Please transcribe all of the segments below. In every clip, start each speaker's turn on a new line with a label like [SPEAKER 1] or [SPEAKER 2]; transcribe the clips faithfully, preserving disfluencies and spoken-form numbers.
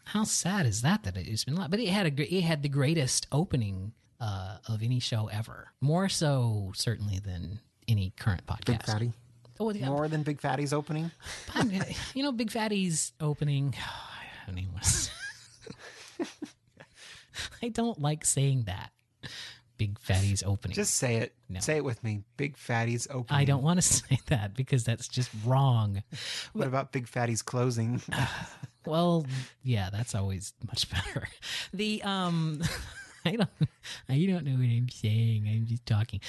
[SPEAKER 1] How sad is that that it's been live? But it had a it had the greatest opening uh, of any show ever. More so, certainly, than any current podcast.
[SPEAKER 2] Big Fatty.
[SPEAKER 1] Oh, yeah.
[SPEAKER 2] More than Big Fatty's opening?
[SPEAKER 1] You know, Big Fatty's opening. I don't even want to. I don't like saying that. Big Fatty's opening.
[SPEAKER 2] Just say it.
[SPEAKER 1] No.
[SPEAKER 2] Say it with me. Big Fatty's opening.
[SPEAKER 1] I don't want to say that because that's just wrong.
[SPEAKER 2] What but, about Big Fatty's closing?
[SPEAKER 1] Well, yeah, that's always much better. The um, I don't, I don't know what I'm saying. I'm just talking.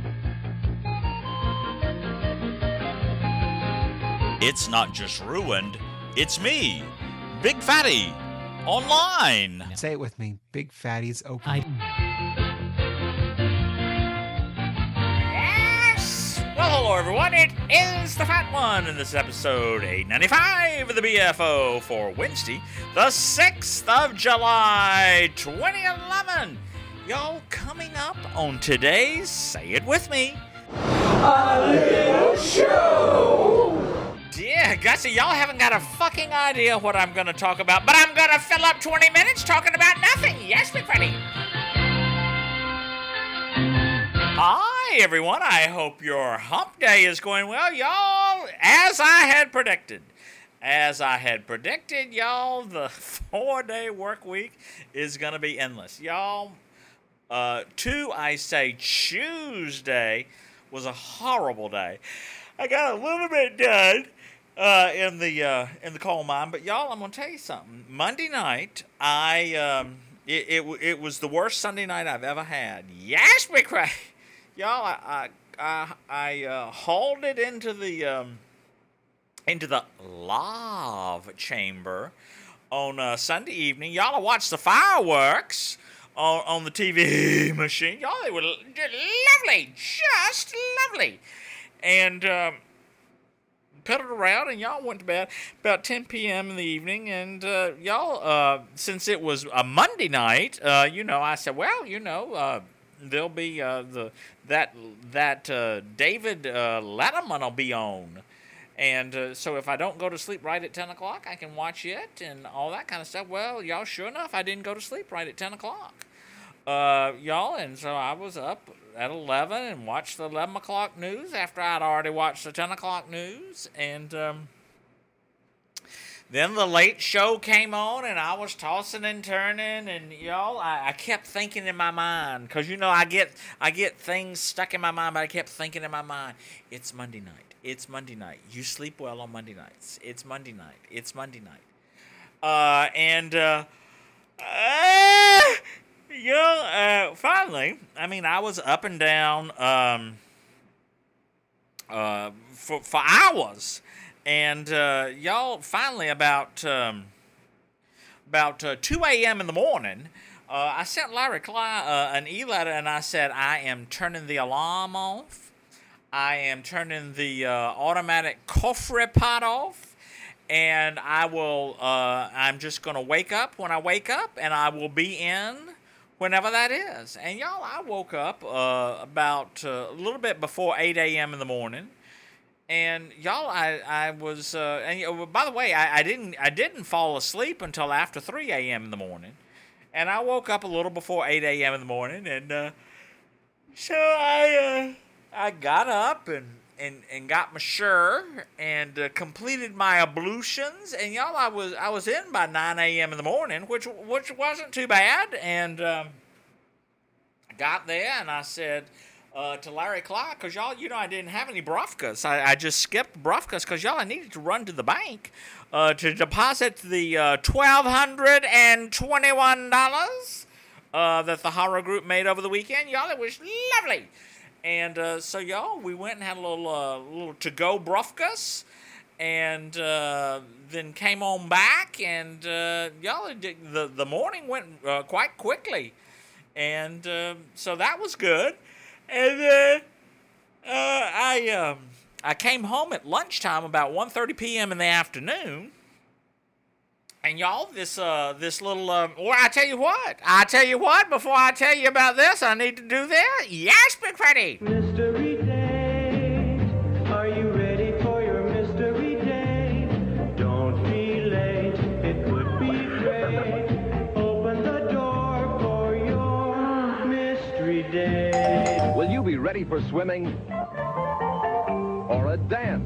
[SPEAKER 3] It's not just ruined. It's me, Big Fatty, online.
[SPEAKER 1] No.
[SPEAKER 2] Say it with me. Big Fatty's opening.
[SPEAKER 1] I,
[SPEAKER 3] Well, hello everyone, it is the Fat One, and this is episode eight ninety-five of the B F O for Wednesday, the sixth of July, twenty eleven. Y'all, coming up on today's Say It With Me,
[SPEAKER 4] a little show.
[SPEAKER 3] Yeah, Gussie, y'all haven't got a fucking idea what I'm going to talk about, but I'm going to fill up twenty minutes talking about nothing. Yes, Big Fatty. Hi, everyone. I hope your hump day is going well, y'all. As I had predicted. As I had predicted, y'all, the four-day work week is going to be endless. Y'all, uh, to, I say, Tuesday was a horrible day. I got a little bit done uh, in the uh, in the coal mine, but y'all, I'm going to tell you something. Monday night, I um, it, it it was the worst Sunday night I've ever had. Yes, Big Fatty. Y'all, I I I uh, hauled it into the um, into the lava chamber on uh, Sunday evening. Y'all, I watched the fireworks on on the T V machine. Y'all, they were lovely, just lovely, and um, pedaled around. And y'all went to bed about ten p.m. in the evening. And uh, y'all, uh, since it was a Monday night, uh, you know, I said, well, you know. Uh, There'll be uh, the that that uh, David uh, Letterman will be on, and uh, so if I don't go to sleep right at ten o'clock, I can watch it and all that kind of stuff. Well, y'all, sure enough, I didn't go to sleep right at ten o'clock, uh, y'all, and so I was up at eleven and watched the eleven o'clock news after I'd already watched the ten o'clock news, and um, then the late show came on, and I was tossing and turning, and y'all, I, I kept thinking in my mind, because you know I get I get things stuck in my mind, but I kept thinking in my mind, it's Monday night, it's Monday night. You sleep well on Monday nights. It's Monday night. It's Monday night. Uh, and uh, uh, you know, uh, finally, I mean, I was up and down um, uh, for for hours. And uh, y'all, finally, about um, about uh, two a.m. in the morning, uh, I sent Larry Cly uh, an e-letter, and I said, I am turning the alarm off. I am turning the uh, automatic coffee pot off, and I will. Uh, I'm just going to wake up when I wake up, and I will be in whenever that is. And y'all, I woke up uh, about uh, a little bit before eight a.m. in the morning. And y'all, I, I was, uh, and you know, by the way, I, I didn't I didn't fall asleep until after three a.m. in the morning, and I woke up a little before eight a.m. in the morning, and uh, so I uh, I got up and, and, and got my shirt and uh, completed my ablutions, and y'all, I was I was in by nine a.m. in the morning, which which wasn't too bad, and um, I got there and I said. Uh, to Larry Clark, because y'all, you know, I didn't have any Brofkas. I, I just skipped Brofkas because y'all, I needed to run to the bank uh, to deposit the uh, twelve hundred twenty-one dollars uh, that the horror group made over the weekend. Y'all, it was lovely. And uh, so, y'all, we went and had a little, uh, little to-go Brofkas, and uh, then came on back, and uh, y'all, the, the morning went uh, quite quickly. And uh, so that was good. And then uh, I um, I came home at lunchtime about one thirty p.m. in the afternoon. And y'all, this uh this little uh, well, I tell you what, I tell you what. Before I tell you about this, I need to do this. Yes, Big Fatty.
[SPEAKER 4] Mystery date. Are you ready for your mystery date? Don't be late. It would be great.
[SPEAKER 5] ready for swimming or a dance?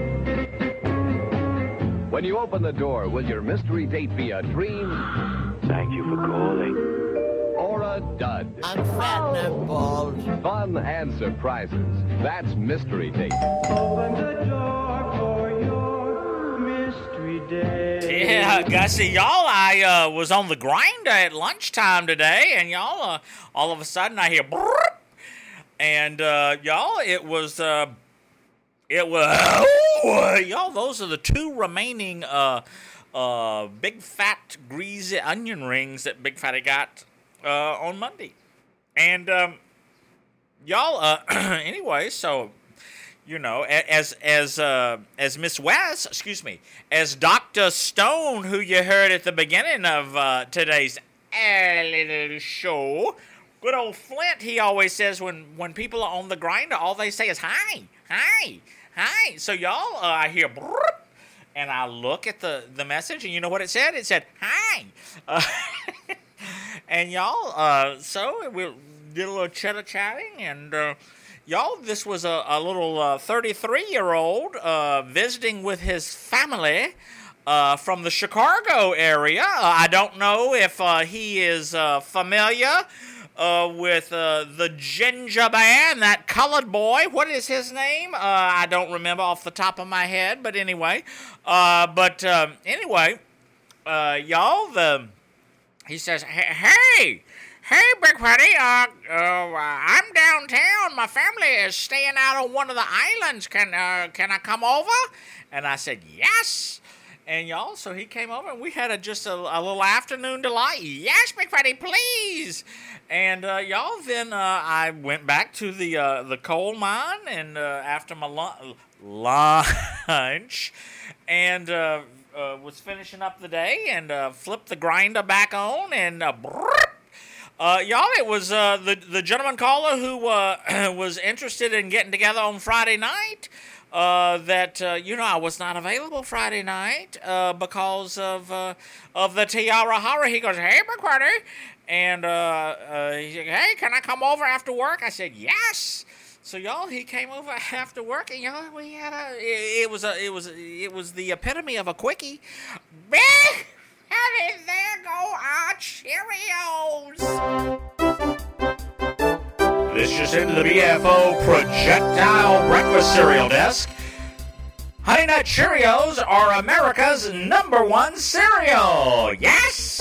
[SPEAKER 5] When you open the door, will your mystery date be a dream?
[SPEAKER 4] Thank you for calling.
[SPEAKER 5] Or a dud?
[SPEAKER 6] I'm fat and I'm bald.
[SPEAKER 5] Fun and surprises. That's Mystery Date.
[SPEAKER 4] Open the door for your mystery day.
[SPEAKER 3] Yeah, Gussie, y'all, I uh, was on the grinder at lunchtime today, and y'all, uh, all of a sudden I hear brrrr, and uh, y'all, it was, uh, it was, oh, y'all, those are the two remaining uh, uh, big fat greasy onion rings that Big Fatty got uh, on Monday. And um, y'all, uh, anyway, so, you know, as as uh, as Miss West, excuse me, as Doctor Stone, who you heard at the beginning of uh, today's uh, little show, good old Flint, he always says when, when people are on the grinder, all they say is hi, hi, hi. So y'all, uh, I hear brrrr, and I look at the, the message, and you know what it said? It said hi. Uh, and y'all, uh, so we did a little chitter-chatting, and uh, y'all, this was a, a little uh, thirty-three-year-old uh, visiting with his family uh, from the Chicago area. Uh, I don't know if uh, he is uh, familiar uh, with uh, the Ginger Band, that colored boy. What is his name? Uh, I don't remember off the top of my head, but anyway. Uh, but um, anyway, uh, y'all, the he says, hey, hey, Big Fatty, uh, uh, I'm downtown. My family is staying out on one of the islands. Can, uh, can I come over? And I said, yes. And y'all, so he came over, and we had a, just a, a little afternoon delight. Yes, Big Fatty, please. And uh, y'all, then uh, I went back to the uh, the coal mine, and uh, after my lu- lunch, and uh, uh, was finishing up the day, and uh, flipped the grinder back on, and uh, brrr, Uh, y'all, it was uh, the the gentleman caller who uh, was interested in getting together on Friday night. Uh, that uh, you know, I was not available Friday night uh, because of uh, of the Tiara Horror. He goes, "Hey, McCarty," and uh, uh, he said, "Hey, can I come over after work?" I said, "Yes." So y'all, he came over after work, and y'all, we had a. It, it was a. It was. It was the epitome of a quickie. Big. And there go our Cheerios. This just into the B F O projectile breakfast cereal desk. Honey Nut Cheerios are America's number one cereal. Yes!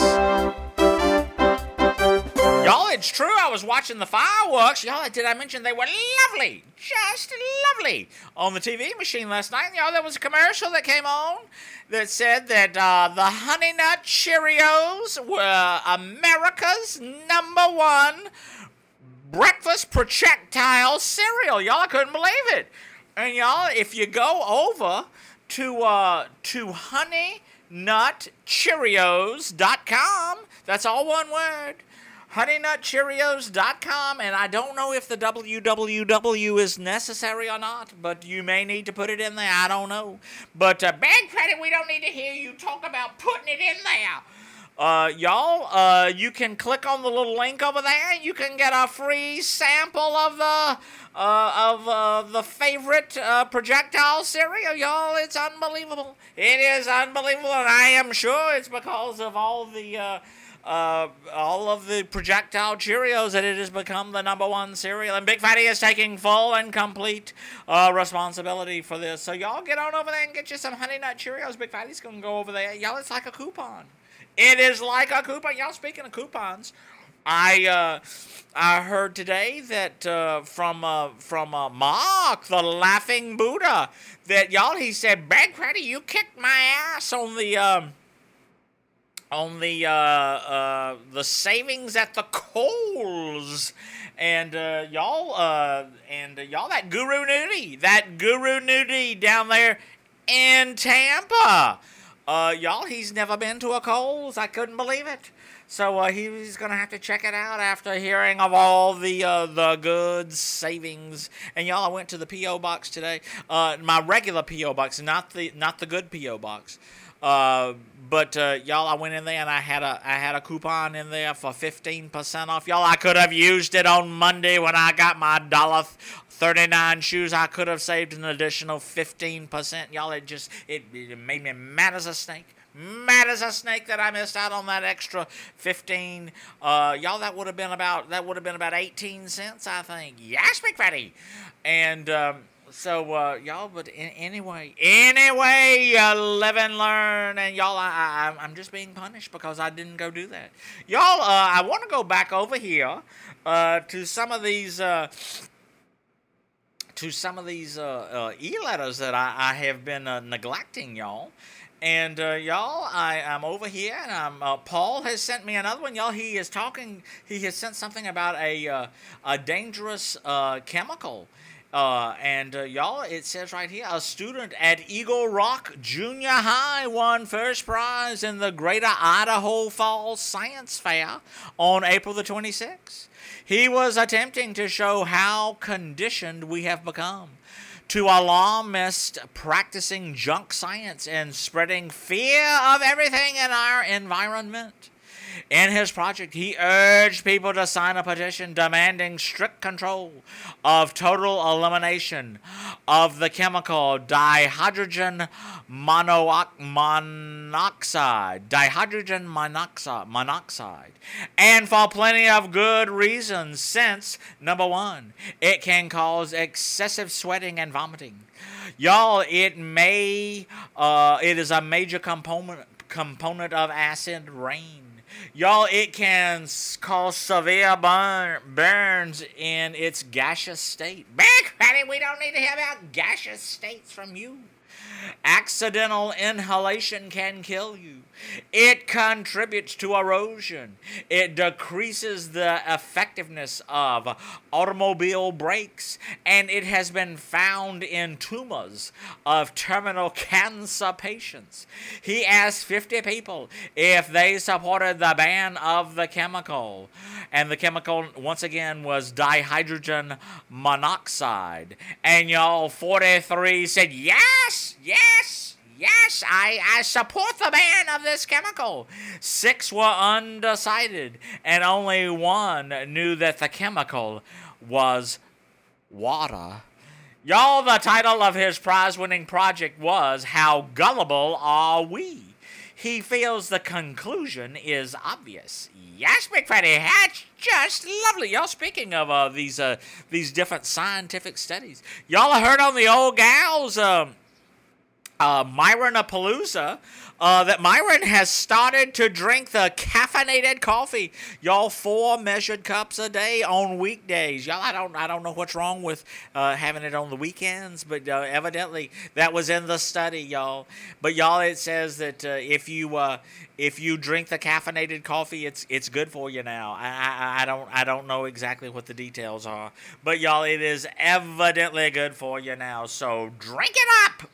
[SPEAKER 3] Y'all, it's true. I was watching the fireworks. Y'all, did I mention they were lovely? Just lovely. On the T V machine last night, y'all, there was a commercial that came on that said that uh, the Honey Nut Cheerios were America's number one breakfast projectile cereal. Y'all, I couldn't believe it. And y'all, if you go over to uh, to honey nut cheerios dot com, that's all one word, honey nut cheerios dot com, and I don't know if the W W W is necessary or not, but you may need to put it in there. I don't know. But uh, Big Fatty, we don't need to hear you talk about putting it in there. Uh, y'all, uh, you can click on the little link over there, and you can get a free sample of the uh, of uh, the favorite uh, projectile cereal. Y'all, it's unbelievable. It is unbelievable, and I am sure it's because of all the uh, uh, all of the projectile Cheerios that it has become the number one cereal. And Big Fatty is taking full and complete uh, responsibility for this. So y'all get on over there and get you some Honey Nut Cheerios. Big Fatty's gonna go over there. Y'all, it's like a coupon. It is like a coupon. Y'all, speaking of coupons, I uh, I heard today that uh, from uh, from uh, Mark, the Laughing Buddha, that y'all, he said, Big Fatty, you kicked my ass on the um, on the uh, uh, the savings at the Kohl's, and uh, y'all uh, and uh, y'all, that Guru Nudie, that Guru Nudie down there in Tampa. Uh, y'all, he's never been to a Kohl's. I couldn't believe it. So uh, he's going to have to check it out after hearing of all the uh, the good savings. And y'all, I went to the P O box today. Uh, my regular P O box, not the not the good P O box. Uh, but uh, y'all, I went in there and I had a I had a coupon in there for fifteen percent off. Y'all, I could have used it on Monday when I got my dollar thirty-nine shoes. I could have saved an additional fifteen percent. Y'all, it just it, it made me mad as a snake. Mad as a snake that I missed out on that extra fifteen. Uh, y'all, that would have been about that would have been about eighteen cents, I think. Yes, Big Fatty. And um, so uh, y'all, but in, anyway, anyway, you live and learn. And y'all, I, I I'm just being punished because I didn't go do that. Y'all, uh, I want to go back over here uh, to some of these. Uh, to some of these uh, uh, e-letters that I, I have been uh, neglecting, y'all. And, uh, y'all, I, I'm over here, and I'm, uh, Paul has sent me another one. Y'all, he is talking, he has sent something about a, uh, a dangerous uh, chemical. Uh, and, uh, y'all, it says right here, a student at Eagle Rock Junior High won first prize in the Greater Idaho Falls Science Fair on April the twenty-sixth. He was attempting to show how conditioned we have become to alarmists practicing junk science and spreading fear of everything in our environment. In his project, he urged people to sign a petition demanding strict control of total elimination of the chemical dihydrogen mono- monoxide, dihydrogen monoxide, monoxide, and for plenty of good reasons, since, number one, it can cause excessive sweating and vomiting. Y'all, it may, uh, it is a major component component of acid rain. Y'all, it can cause severe burn, burns in its gaseous state. Big Fatty, we don't need to hear about gaseous states from you. Accidental inhalation can kill you. It contributes to erosion. It decreases the effectiveness of automobile brakes, and it has been found in tumors of terminal cancer patients. He asked fifty people if they supported the ban of the chemical, and the chemical, once again, was dihydrogen monoxide. And y'all, forty-three said, yes, yes, yes, I, I support the ban of this chemical. Six were undecided, and only one knew that the chemical was water. Y'all, the title of his prize-winning project was How Gullible Are We? He feels the conclusion is obvious. Yes, Big Fatty, that's just lovely. Y'all, speaking of uh, these uh, these different scientific studies, y'all have heard on the old gals, um, uh, Myron-a-Palooza, uh, that Myron has started to drink the caffeinated coffee. Y'all, four measured cups a day on weekdays. Y'all, I don't, I don't know what's wrong with uh, having it on the weekends, but uh, evidently that was in the study, y'all. But y'all, it says that uh, if you uh, if you drink the caffeinated coffee, it's it's good for you now. I, I I don't I don't know exactly what the details are, but y'all, it is evidently good for you now. So drink it up.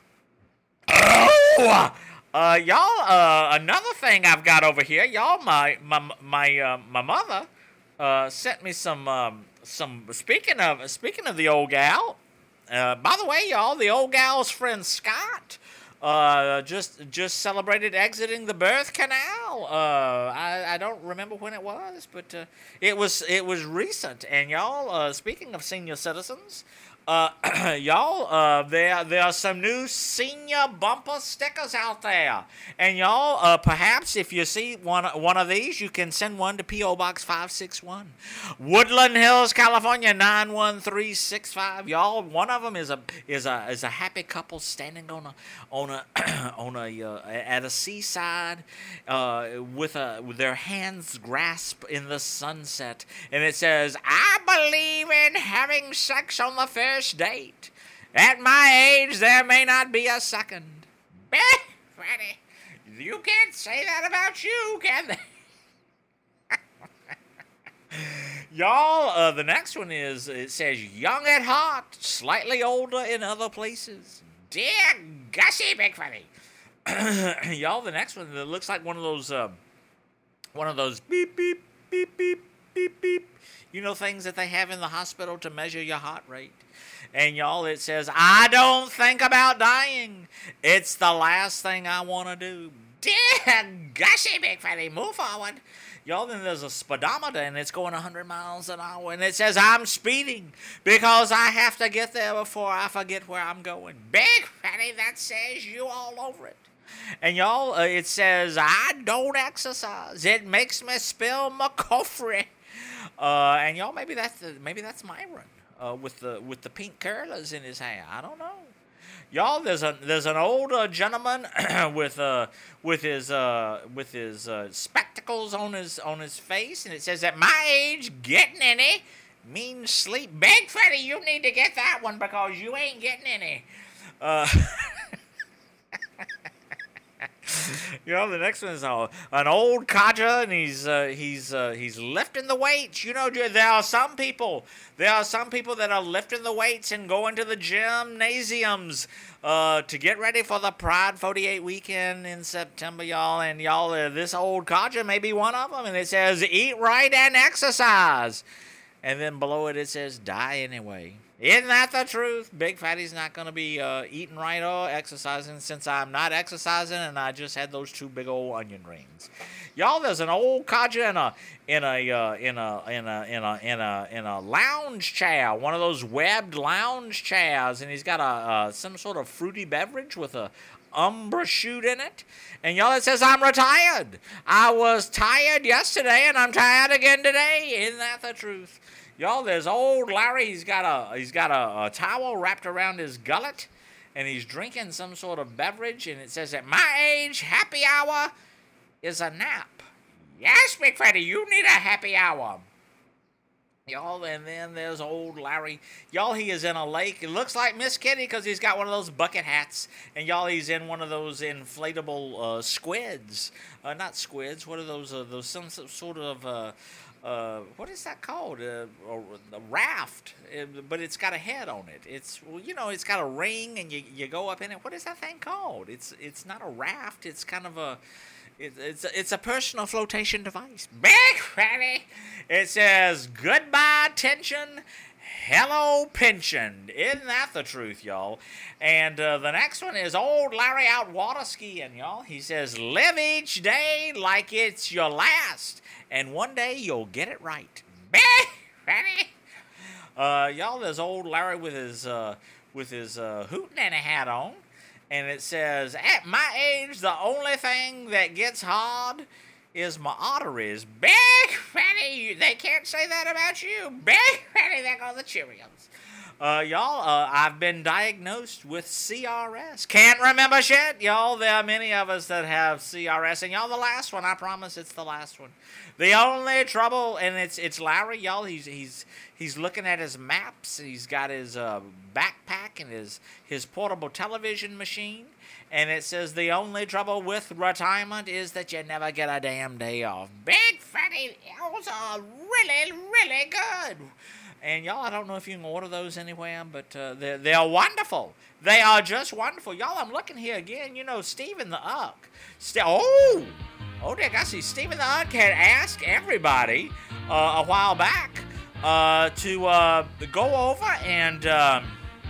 [SPEAKER 3] Oh! Uh, y'all, uh, another thing I've got over here, y'all, my my my uh, my mother uh, sent me some um, some. Speaking of speaking of the old gal, uh, by the way, y'all, the old gal's friend Scott uh, just just celebrated exiting the birth canal. Uh, I I don't remember when it was, but uh, it was it was recent. And y'all, uh, speaking of senior citizens. Uh, y'all, uh, there there are some new senior bumper stickers out there, and y'all, uh, perhaps if you see one one of these, you can send one to P O Box five six one, Woodland Hills, California nine one three six five. Y'all, one of them is a is a is a happy couple standing on a on a on a uh, at a seaside, uh, with a with their hands grasped in the sunset, and it says, "I believe in having sex on the first date. At my age, there may not be a second." Franny, you can't say that about you, can they? Y'all, uh, the next one is, it says, young at heart, slightly older in other places. Dear Gussie, Big Franny. Y'all, the next one, it looks like one of those, uh, one of those beep, beep, beep, beep, beep, beep. You know, things that they have in the hospital to measure your heart rate. And y'all, it says, I don't think about dying. It's the last thing I want to do. Dear gushy, big fatty, move forward. Y'all, then there's a speedometer, and it's going one hundred miles an hour, and it says I'm speeding because I have to get there before I forget where I'm going. Big fatty, that says you all over it. And y'all, uh, it says I don't exercise. It makes me spill my coffee. Uh, and y'all, maybe that's the, maybe that's Myron uh, with the with the pink curlers in his hair. I don't know. Y'all, there's a there's an old uh, gentleman with uh with his uh with his uh, spectacles on his on his face, and it says, "At my age, getting any means sleep." Big fatty, you need to get that one because you ain't getting any. Uh, You know, the next one is uh, an old codger, and he's uh, he's uh, he's lifting the weights. You know, there are some people, there are some people that are lifting the weights and going to the gymnasiums uh, to get ready for the Pride forty-eight weekend in September, y'all. And y'all, uh, this old codger may be one of them. And it says, "Eat right and exercise." And then below it, it says, "Die anyway." Isn't that the truth? Big Fatty's not going to be uh, eating right or exercising since I'm not exercising and I just had those two big old onion rings. Y'all, there's an old codger in a in a uh, in a in a in a in a in a lounge chair, one of those webbed lounge chairs, and he's got a uh, some sort of fruity beverage with a umbra shoot in it. And y'all, it says I'm retired. I was tired yesterday and I'm tired again today. Isn't that the truth? Y'all, there's old Larry. He's got a he's got a, a towel wrapped around his gullet, and he's drinking some sort of beverage. And it says, "At my age, happy hour is a nap." Yes, Big Fatty, you need a happy hour. Y'all, and then there's old Larry. Y'all, he is in a lake. It looks like Miss Kitty because he's got one of those bucket hats. And y'all, he's in one of those inflatable uh, squids. Uh, not squids. What are those? Uh, those some sort of. Uh, Uh, what is that called? Uh, a, a raft, it, but it's got a head on it. It's well, you know, it's got a ring, and you you go up in it. What is that thing called? It's it's not a raft. It's kind of a, it, it's a, it's a personal flotation device. Big Fatty. It says goodbye tension, hello pension. Isn't that the truth, y'all? And uh, the next one is old Larry out water skiing, y'all. He says, live each day like it's your last. And one day you'll get it right. uh, y'all, there's old Larry with his uh, with his uh, hootenanny hat on, and it says, "At my age, the only thing that gets hard is my arteries." Big Fatty, they can't say that about you. Big Fatty, there go the Cheerios. Uh, y'all, uh, I've been diagnosed with C R S. Can't remember shit, y'all. There are many of us that have C R S, and y'all, the last one. I promise, it's the last one. The only trouble, and it's it's Larry, y'all. He's he's he's looking at his maps. He's got his uh, backpack and his his portable television machine, and it says the only trouble with retirement is that you never get a damn day off. Big Fatty, those are really really good. And y'all, I don't know if you can order those anywhere, but uh, they're, they're wonderful. They are just wonderful. Y'all, I'm looking here again. You know, Stephen the Uck. St- oh, oh, Dick, I see. Stephen the Uck had asked everybody uh, a while back uh, to uh, go over and, um,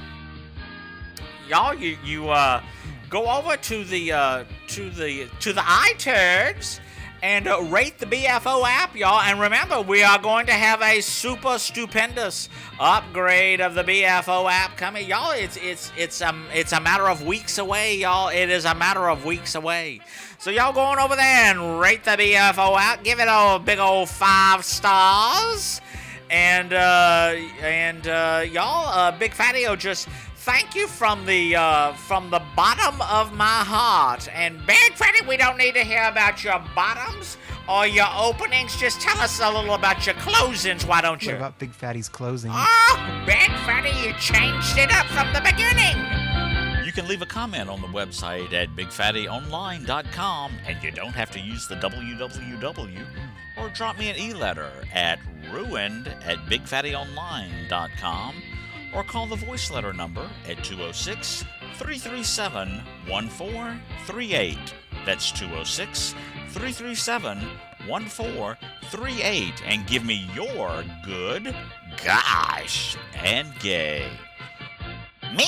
[SPEAKER 3] y'all, you you uh, go over to the uh, to the to the iTunes. And uh, rate the B F O app, y'all. And remember, we are going to have a super stupendous upgrade of the B F O app coming, y'all. It's it's it's um it's a matter of weeks away, y'all. It is a matter of weeks away. So y'all go on over there and rate the B F O app. Give it a big old five stars. And uh, and uh, y'all, uh, Big Fatty will just. Thank you from the uh, from the bottom of my heart. And Big Fatty, we don't need to hear about your bottoms or your openings. Just tell us a little about your closings, why don't you?
[SPEAKER 2] What about Big Fatty's closing?
[SPEAKER 3] Oh, Big Fatty, you changed it up from the beginning.
[SPEAKER 7] You can leave a comment on the website at big fatty online dot com, and you don't have to use the w w w, or drop me an e-letter at ruined at big fatty online dot com. Or call the voice letter number at two oh six, three three seven, one four three eight. That's two oh six, three three seven, one four three eight and give me your good, gosh, and gay. Me!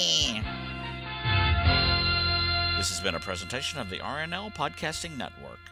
[SPEAKER 7] This has been a presentation of the R N L Podcasting Network.